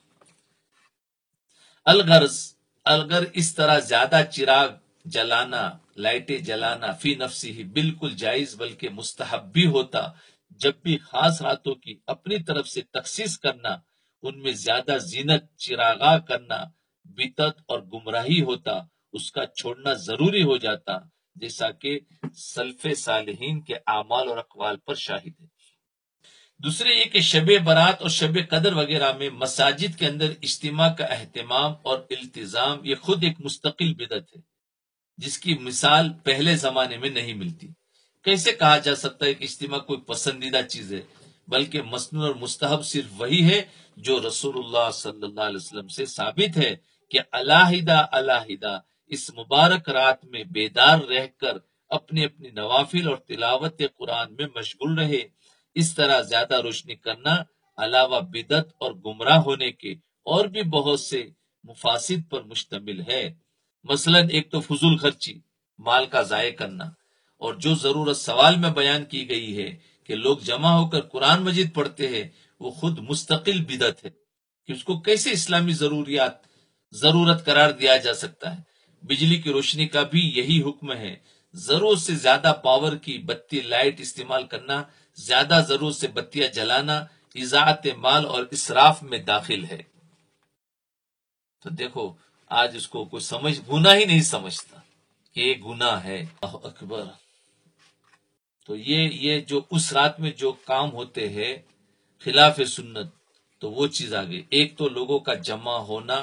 الغرض اس طرح زیادہ چراغ جلانا، لائٹیں جلانا فی نفسی ہی بالکل جائز بلکہ مستحب بھی ہوتا، جب بھی خاص راتوں کی اپنی طرف سے تخصیص کرنا، ان میں زیادہ زینت چراغاں کرنا بدعت اور گمراہی ہوتا، اس کا چھوڑنا ضروری ہو جاتا، جیسا کہ سلف صالحین کے اعمال اور اقوال پر شاہد ہے۔ دوسرے یہ کہ شب برات اور شب قدر وغیرہ میں مساجد کے اندر اجتماع کا اہتمام اور التزام یہ خود ایک مستقل بدعت ہے، جس کی مثال پہلے زمانے میں نہیں ملتی۔ کیسے کہا جا سکتا ہے کہ اجتماع کوئی پسندیدہ چیز ہے، بلکہ مسنون اور مستحب صرف وہی ہے جو رسول اللہ صلی اللہ علیہ وسلم سے ثابت ہے کہ علیحدہ اس مبارک رات میں بیدار رہ کر اپنی اپنی نوافل اور تلاوت قرآن میں مشغول رہے۔ اس طرح زیادہ روشنی کرنا علاوہ بدعت اور گمراہ ہونے کے اور بھی بہت سے مفاسد پر مشتمل ہے۔ مثلا ایک تو فضول خرچی، مال کا ضائع کرنا، اور جو ضرورت سوال میں بیان کی گئی ہے کہ لوگ جمع ہو کر قرآن مجید پڑھتے ہیں، وہ خود مستقل بدعت ہے کہ اس کو کیسے اسلامی ضرورت قرار دیا جا سکتا ہے۔ بجلی کی روشنی کا بھی یہی حکم ہے، ضرورت سے زیادہ پاور کی بتی لائٹ استعمال کرنا، زیادہ ضرورت سے بتیاں جلانا اضاعت مال اور اسراف میں داخل ہے۔ تو دیکھو آج اس کو کوئی گناہ ہی نہیں سمجھتا کہ یہ گناہ ہے۔ اللہ اکبر۔ تو یہ جو اس رات میں جو کام ہوتے ہیں خلاف سنت، تو وہ چیز آ گئی۔ ایک تو لوگوں کا جمع ہونا،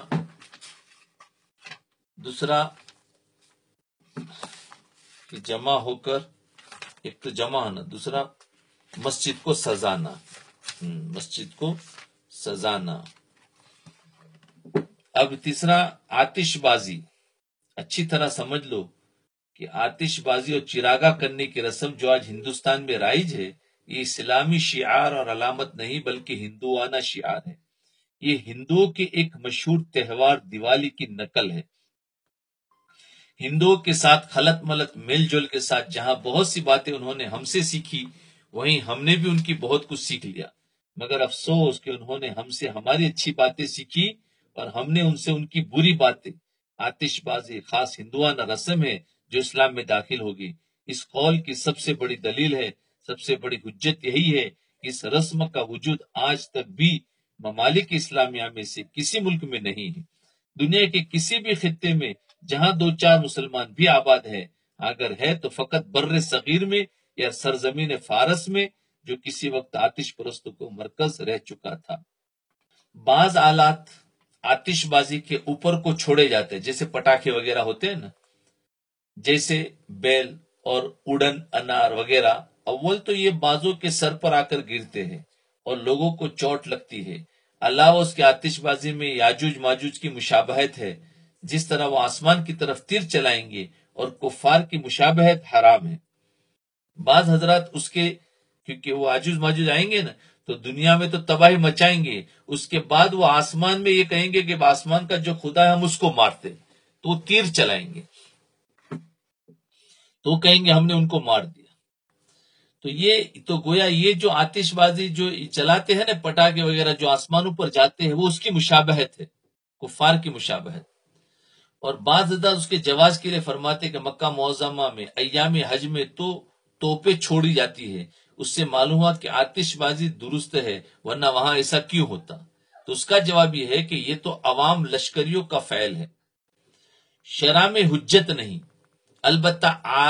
دوسرا کہ جمع ہو کر ایک تو جمع ہونا، دوسرا مسجد کو سجانا، اب تیسرا آتش بازی۔ اچھی طرح سمجھ لو کہ آتش بازی اور چراغا کرنے کی رسم جو آج ہندوستان میں رائج ہے، یہ اسلامی شعار اور علامت نہیں بلکہ ہندوانہ شعار ہے۔ یہ ہندوؤں کے ایک مشہور تہوار دیوالی کی نقل ہے۔ ہندوؤں کے ساتھ خلط ملط میل جول کے ساتھ جہاں بہت سی باتیں انہوں نے ہم سے سیکھی، وہیں ہم نے بھی ان کی بہت کچھ سیکھ لیا، مگر افسوس کہ انہوں نے ہم سے ہماری اچھی باتیں سیکھی اور ہم نے ان سے ان کی بری باتیں۔ آتش بازی خاص ہندوانہ رسم ہے جو اسلام میں داخل ہوگی۔ اس قول کی سب سے بڑی دلیل ہے، سب سے بڑی حجت یہی ہے کہ اس رسم کا وجود آج تک بھی ممالک اسلامیہ میں سے کسی ملک میں نہیں ہے۔ دنیا کے کسی بھی خطے میں جہاں دو چار مسلمان بھی آباد ہے، اگر ہے تو فقط بر صغیر میں یا سرزمین فارس میں، جو کسی وقت آتش پرستوں کو مرکز رہ چکا تھا۔ بعض آلات آتش بازی کے اوپر کو چھوڑے جاتے ہیں، جیسے پٹاخے وغیرہ ہوتے ہیں نا، جیسے بیل اور اڑن انار وغیرہ، اول تو یہ بازوں کے سر پر آ کر گرتے ہیں اور لوگوں کو چوٹ لگتی ہے۔ علاوہ اس کے آتش بازی میں یاجوج ماجوج کی مشابہت ہے، جس طرح وہ آسمان کی طرف تیر چلائیں گے، اور کفار کی مشابہت حرام ہے۔ بعض حضرات اس کے کیونکہ وہ یاجوج ماجوج آئیں گے نا تو دنیا میں تو تباہی مچائیں گے، اس کے بعد وہ آسمان میں یہ کہیں گے کہ آسمان کا جو خدا ہے ہم اس کو مارتے، تو وہ تیر چلائیں گے، تو وہ کہیں گے ہم نے ان کو مار دیا۔ تو گویا یہ جو آتش بازی جو چلاتے ہیں نا، پٹاخے وغیرہ جو آسمانوں پر جاتے ہیں، وہ اس کی مشابہت ہے، کفار کی مشابہت۔ اور بعض حضرات اس کے جواز کے لیے فرماتے کہ مکہ معظمہ میں ایام حج میں تو توپیں چھوڑی جاتی ہے، اس سے معلوم ہوا کہ آتش بازی درست ہے، ورنہ وہاں ایسا کیوں ہوتا؟ تو اس کا جواب یہ ہے کہ یہ تو عوام لشکریوں کا فعل ہے، شرع میں حجت نہیں۔ البتہ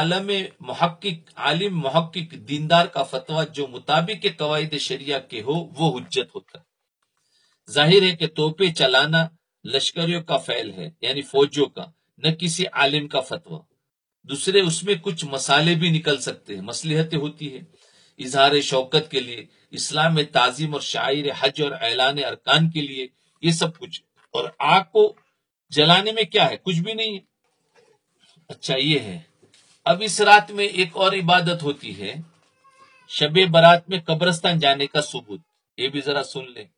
عالم محقق دیندار کا فتویٰ جو مطابق قواعد شریعہ کے ہو وہ حجت ہوتا ہے۔ ظاہر ہے کہ توپے چلانا لشکریوں کا فعل ہے، یعنی فوجوں کا، نہ کسی عالم کا فتویٰ۔ دوسرے اس میں کچھ مسالے بھی نکل سکتے ہیں، مصلحتیں ہوتی ہے اظہار شوکت کے لیے، اسلام میں تعظیم اور شعائر حج اور اعلان ارکان کے لیے، یہ سب کچھ۔ اور آگ کو جلانے میں کیا ہے؟ کچھ بھی نہیں ہے۔ اچھا یہ ہے۔ اب اس رات میں ایک اور عبادت ہوتی ہے، شب برات میں قبرستان جانے کا ثبوت، یہ بھی ذرا سن لیں۔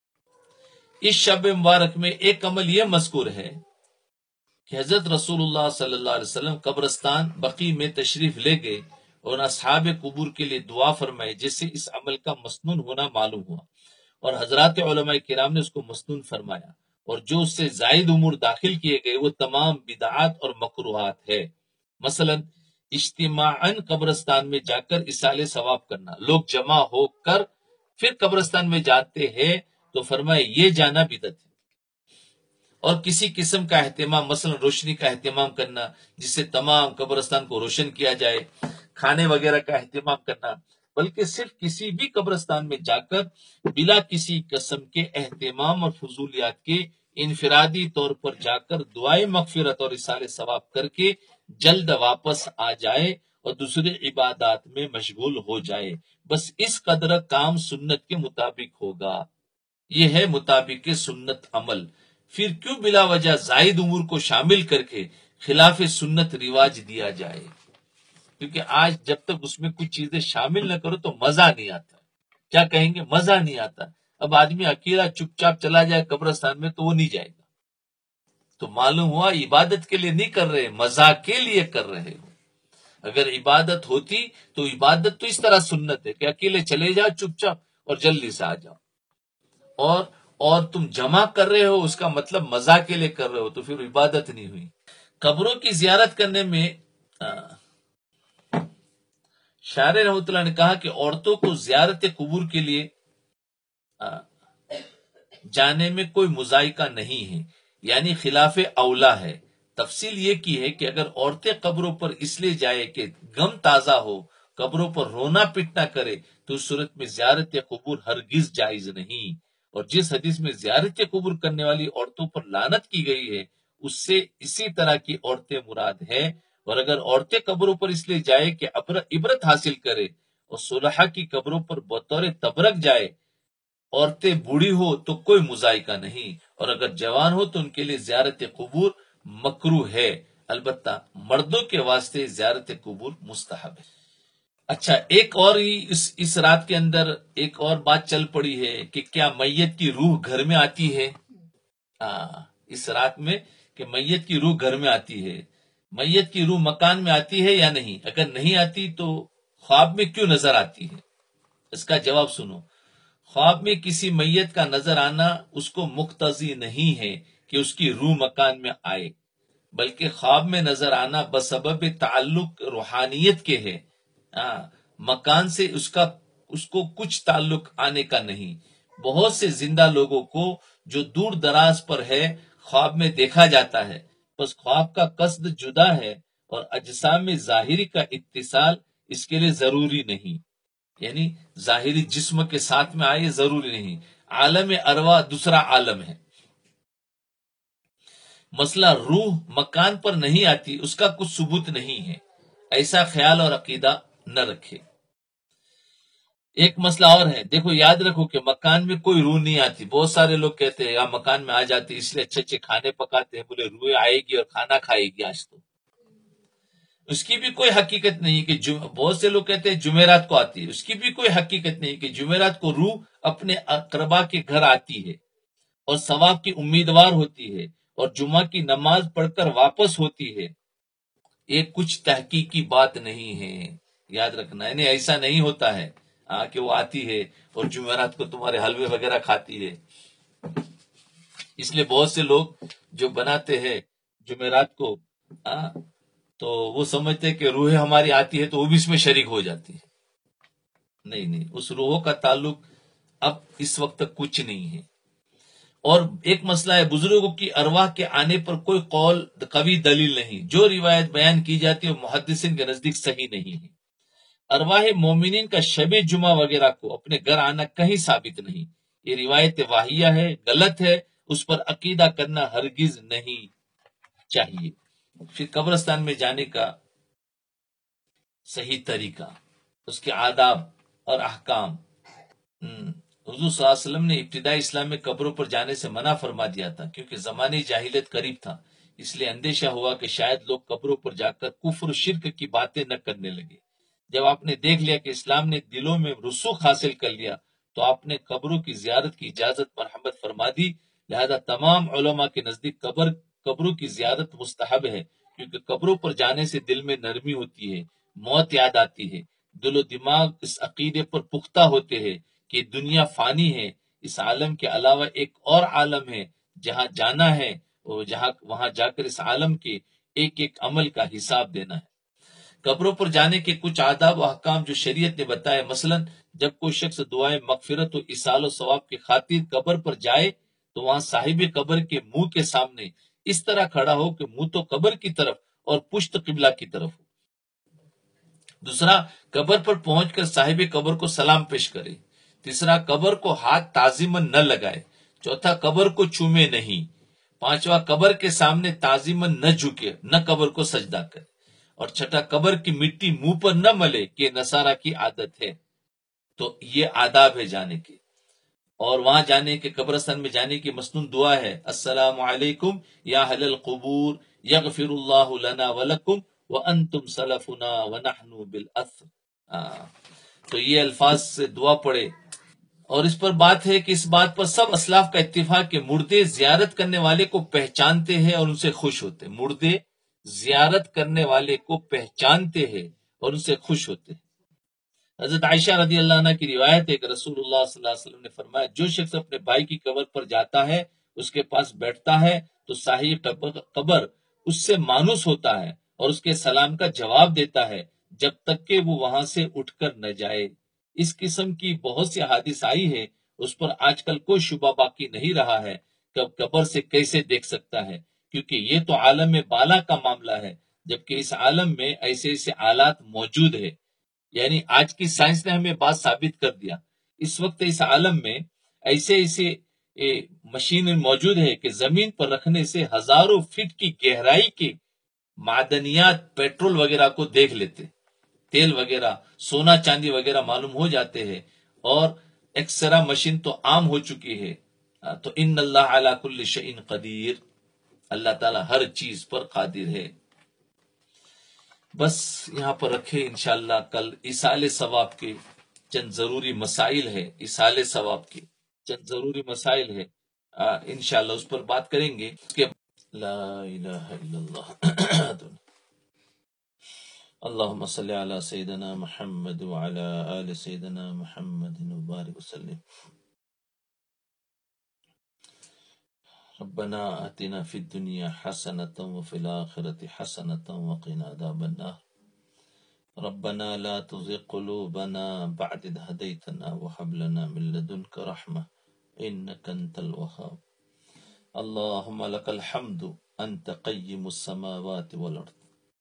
اس شب مبارک میں ایک عمل یہ مذکور ہے کہ حضرت رسول اللہ صلی اللہ علیہ وسلم قبرستان بقیع میں تشریف لے گئے اور اصحاب قبور کے لیے دعا فرمائے، جس سے اس عمل کا مسنون ہونا معلوم ہوا، اور حضرات علماء کرام نے اس کو مسنون فرمایا، اور جو اس سے زائد امور داخل کیے گئے وہ تمام بدعات اور مکروہات ہے۔ مثلا اجتماعاً قبرستان میں جا کر اصالہ ثواب کرنا، لوگ جمع ہو کر پھر قبرستان میں جاتے ہیں تو فرمائے یہ جانا بدعت ہے۔ اور کسی قسم کا اہتمام، مثلا روشنی کا اہتمام کرنا جس سے تمام قبرستان کو روشن کیا جائے، کھانے وغیرہ کا اہتمام کرنا، بلکہ صرف کسی بھی قبرستان میں جا کر بلا کسی قسم کے اہتمام اور فضولیات کے انفرادی طور پر جا کر دعائے مغفرت اور اصالہ ثواب کر کے جلد واپس آ جائے اور دوسری عبادات میں مشغول ہو جائے، بس اس قدر کام سنت کے مطابق ہوگا۔ یہ ہے مطابق سنت عمل۔ پھر کیوں بلا وجہ زائد امور کو شامل کر کے خلاف سنت رواج دیا جائے؟ کیونکہ آج جب تک اس میں کچھ چیزیں شامل نہ کرو تو مزہ نہیں آتا۔ کیا کہیں گے؟ مزہ نہیں آتا۔ اب آدمی اکیلا چپ چاپ چلا جائے قبرستان میں تو وہ نہیں جائے گا، تو معلوم ہوا عبادت کے لیے نہیں کر رہے، مزہ کے لیے کر رہے ہو۔ اگر عبادت ہوتی تو عبادت تو اس طرح سنت ہے کہ اکیلے چلے جاؤ چپ چاپ اور جلدی سے آ جاؤ، اور تم جمع کر رہے ہو، اس کا مطلب مزہ کے لیے کر رہے ہو، تو پھر عبادت نہیں ہوئی۔ قبروں کی زیارت کرنے میں شاعر رحمۃ اللہ نے کہا کہ عورتوں کو زیارت قبور کے لیے جانے میں کوئی مذائقہ نہیں ہے، یعنی خلاف اولا ہے۔ تفصیل یہ کی ہے کہ اگر عورتیں قبروں پر اس لیے جائے کہ غم تازہ ہو، قبروں پر رونا پٹنا کرے، تو اس صورت میں زیارت قبور ہرگز جائز نہیں۔ اور جس حدیث میں زیارت قبور کرنے والی عورتوں پر لعنت کی گئی ہے، اس سے اسی طرح کی عورتیں مراد ہے۔ اور اگر عورتیں قبروں پر اس لیے جائے کہ عبرت حاصل کرے اور صلحاء کی قبروں پر بطور تبرک جائے، عورتیں بوڑھی ہو تو کوئی مذائقہ نہیں، اور اگر جوان ہو تو ان کے لیے زیارت قبور مکروہ ہے، البتہ مردوں کے واسطے زیارت قبور مستحب ہے۔ اچھا ایک اور ہی اس رات کے اندر ایک اور بات چل پڑی ہے کہ کیا میت کی روح گھر میں آتی ہے؟ اس رات میں کہ میت کی روح گھر میں آتی ہے، میت کی روح مکان میں آتی ہے یا نہیں؟ اگر نہیں آتی تو خواب میں کیوں نظر آتی ہے؟ اس کا جواب سنو۔ خواب میں کسی میت کا نظر آنا اس کو مقتضی نہیں ہے کہ اس کی روح مکان میں آئے، بلکہ خواب میں نظر آنا بسبب تعلق روحانیت کے ہے، مکان سے اس کو کچھ تعلق آنے کا نہیں۔ بہت سے زندہ لوگوں کو جو دور دراز پر ہے خواب میں دیکھا جاتا ہے، بس خواب کا قصد جدا ہے اور اجسام ظاہری کا اتصال اس کے لیے ضروری نہیں، یعنی ظاہری جسم کے ساتھ میں آئے ضروری نہیں۔ عالم ارواح دوسرا عالم ہے۔ مسئلہ روح مکان پر نہیں آتی اس کا کچھ ثبوت نہیں ہے، ایسا خیال اور عقیدہ نہ رکھے۔ ایک مسئلہ اور ہے، دیکھو یاد رکھو کہ مکان میں کوئی روح نہیں آتی۔ بہت سارے لوگ کہتے ہیں مکان میں آ جاتی اس لیے اچھے اچھے کھانے پکاتے ہیں، بولے روح آئے گی اور کھانا کھائے گی آج تو۔ اس کی بھی کوئی حقیقت نہیں کہ بہت سے لوگ کہتے ہیں جمعرات کو آتی ہے، اس کی بھی کوئی حقیقت نہیں کہ جمعرات کو روح اپنے اقربا کے گھر آتی ہے اور ثواب کی امیدوار ہوتی ہے اور جمعہ کی نماز پڑھ کر واپس ہوتی ہے۔ یہ کچھ تحقیقی بات نہیں ہے، یاد رکھنا، یعنی ایسا نہیں ہوتا ہے کہ وہ آتی ہے اور جمعرات کو تمہارے حلوے وغیرہ کھاتی ہے۔ اس لیے بہت سے لوگ جو بناتے ہیں جمعرات کو تو وہ سمجھتے کہ روح ہماری آتی ہے تو وہ بھی اس میں شریک ہو جاتی ہے۔ نہیں، اس روحوں کا تعلق اب اس وقت تک کچھ نہیں ہے۔ اور ایک مسئلہ ہے، بزرگوں کی ارواح کے آنے پر کوئی قول قوی دلیل نہیں، جو روایت بیان کی جاتی ہے وہ محدثین کے نزدیک صحیح نہیں ہے۔ ارواح مومنین کا شب جمعہ وغیرہ کو اپنے گھر آنا کہیں ثابت نہیں، یہ روایت واہیہ ہے، غلط ہے، اس پر عقیدہ کرنا ہرگز نہیں چاہیے۔ پھر قبرستان میں جانے کا صحیح طریقہ، اس کے آداب اور احکام۔ حضور صلی اللہ علیہ وسلم نے ابتدائی اسلام میں قبروں پر جانے سے منع فرما دیا تھا، کیونکہ زمانے جاہلیت قریب تھا، اس لیے اندیشہ ہوا کہ شاید لوگ قبروں پر جا کر کفر و شرک کی باتیں نہ کرنے لگے۔ جب آپ نے دیکھ لیا کہ اسلام نے دلوں میں رسوخ حاصل کر لیا تو آپ نے قبروں کی زیارت کی اجازت مرحمت فرما دی، لہذا تمام علماء کے نزدیک قبروں کی زیارت مستحب ہے، کیونکہ قبروں پر جانے سے دل میں نرمی ہوتی ہے، موت یاد آتی ہے، دل و دماغ اس عقیدے پر پختہ ہوتے ہیں کہ دنیا فانی ہے، اس عالم کے علاوہ ایک اور عالم ہے جہاں جانا ہے، اور وہاں جا کر اس عالم کے ایک ایک عمل کا حساب دینا ہے۔ قبروں پر جانے کے کچھ آداب و احکام جو شریعت نے بتائے، مثلا جب کوئی شخص دعائیں مغفرت و اصال و ثواب کی خاطر قبر پر جائے تو وہاں صاحب قبر کے منہ کے سامنے اس طرح کھڑا ہو کہ منہ تو قبر کی طرف اور پشت قبلہ کی طرف ہو۔ دوسرا، قبر پر پہنچ کر صاحب قبر کو سلام پیش کرے۔ تیسرا، قبر کو ہاتھ تعظیماً نہ لگائے۔ چوتھا، قبر کو چومے نہیں۔ پانچواں، قبر کے سامنے تعظیماً نہ جھکے، نہ قبر کو سجدہ کرے۔ اور چھٹا، قبر کی مٹی منہ پر نہ ملے، کہ نصارہ کی عادت ہے۔ تو یہ آداب ہے جانے کے۔ اور وہاں جانے کے، قبرستان میں جانے کی مسنون دعا ہے، السلام علیکم یا اہل القبور یغفر اللہ لنا ولکم وانتم سلفنا ونحن بالاثر۔ تو یہ الفاظ سے دعا پڑھے۔ اور اس پر بات ہے کہ اس بات پر سب اسلاف کا اتفاق کہ مردے زیارت کرنے والے کو پہچانتے ہیں اور ان سے خوش ہوتے ہیں۔ مردے زیارت کرنے والے کو پہچانتے ہیں اور ان سے خوش ہوتے ہیں۔ حضرت عائشہ رضی اللہ عنہ کی روایت ہے کہ رسول اللہ صلی اللہ علیہ وسلم نے فرمایا، جو شخص اپنے بھائی کی قبر پر جاتا ہے، اس کے پاس بیٹھتا ہے تو صاحب قبر اس سے مانوس ہوتا ہے اور اس کے سلام کا جواب دیتا ہے جب تک کہ وہ وہاں سے اٹھ کر نہ جائے۔ اس قسم کی بہت سی حادث آئی ہے، اس پر آج کل کوئی شبہ باقی نہیں رہا ہے کہ اب قبر سے کیسے دیکھ سکتا ہے، کیونکہ یہ تو عالم بالا کا معاملہ ہے، جبکہ اس عالم میں ایسے ایسے آلات موجود ہیں۔ یعنی آج کی سائنس نے ہمیں بات ثابت کر دیا، اس وقت اس عالم میں ایسے ایسے مشین موجود ہے کہ زمین پر رکھنے سے ہزاروں فٹ کی گہرائی کے معدنیات، پیٹرول وغیرہ کو دیکھ لیتے، تیل وغیرہ، سونا چاندی وغیرہ معلوم ہو جاتے ہیں، اور ایکسرا مشین تو عام ہو چکی ہے۔ تو ان اللہ علی کل شیء قدیر، اللہ تعالی ہر چیز پر قادر ہے۔ بس یہاں پر رکھے، انشاءاللہ کل ایصال ثواب کے چند ضروری مسائل ہے، ایصال ثواب کے چند ضروری مسائل ہے، انشاءاللہ اس پر بات کریں گے۔ لا الہ الا اللہ اللہم صلی علی سیدنا محمد وعلی آل سیدنا محمد وبارک وسلم۔ ربنا آتنا فی الدنیا حسنة وفی الآخرة حسنة وقنا عذاب النار۔ ربنا لا تزغ قلوبنا بعد إذ هديتنا وهب لنا من لدنك رحمة إنك أنت الوهاب۔ اللهم لك الحمد أنت قيم السماوات والأرض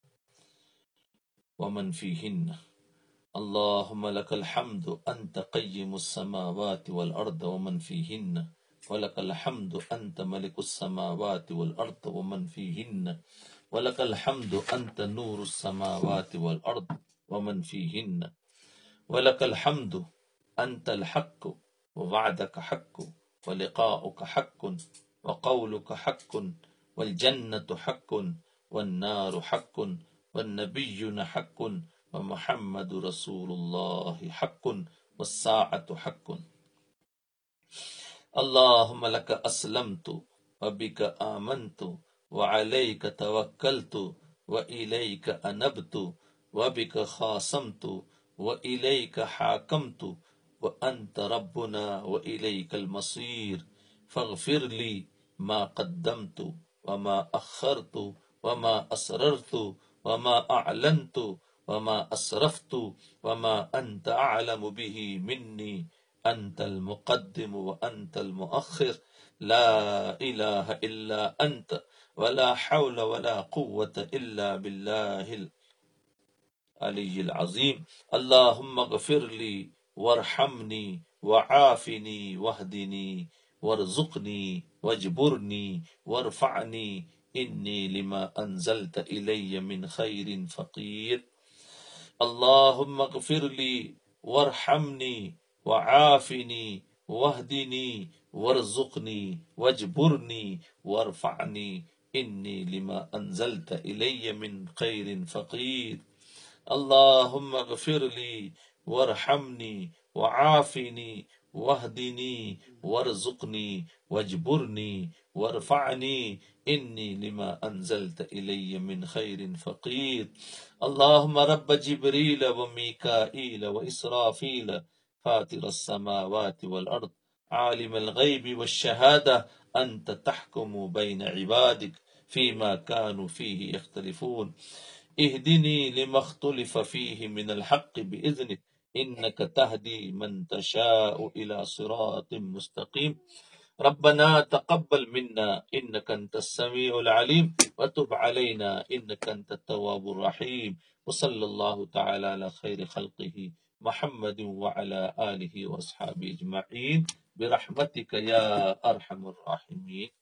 ومن فيهن۔ اللهم لك الحمد أنت قيم السماوات والأرض ومن فيهن، ولك الحمد أنت ملك السماوات والأرض ومن فيهن، ولك الحمد أنت نور السماوات والأرض ومن فيهن، ولك الحمد أنت الحق ووعدك حق ولقاؤك حق وقولك حق والجنة حق والنار حق والنبيون حق ومحمد رسول الله حق والساعة حق۔ اللهم لك أسلمت وبك آمنت وعليك توكلت وإليك أنبت وبك خاصمت وإليك حاكمت وأنت ربنا وإليك المصير، فاغفر لي ما قدمت وما أخرت وما أسررت وما أعلنت وما أسرفت وما أنت أعلم به مني، أنت المقدم وأنت المؤخر، لا الہ الا انت ولا حول ولا قوة الا باللہ العلی العظیم. اللہم اغفر لی وارحمنی وعافنی واہدنی وارزقنی واجبرنی وارفعنی انی لما انزلت الی من خیر فقیر. اللہم اغفر لی وارحمنی وعافنی واہدنی وارزقنی واجبرنی وارفعنی انی لما انزلت الی من خیر فقیر. اللہم اغفر لی وارحمنی وعافنی واہدنی وارزقنی واجبرنی وارفعنی انی لما انزلت الی من خیر فقیر. اللہم رب جبریل ومیکائیل واسرافیل فاطر السماوات والارض عالم الغیب والشہادہ انت تحکم بین عبادک فیما كانوا فیہ یختلفون. اہدنی لما اختلف فیہ من الحق بإذنک انک تہدی من تشاء الى صراط مستقیم. ربنا تقبل منا انك انت السميع العليم وتب علينا انك انت التواب الرحيم. وصلى الله تعالى على خير خلقه محمد وعلى آله واصحابه اجمعين برحمتك يا ارحم الراحمين.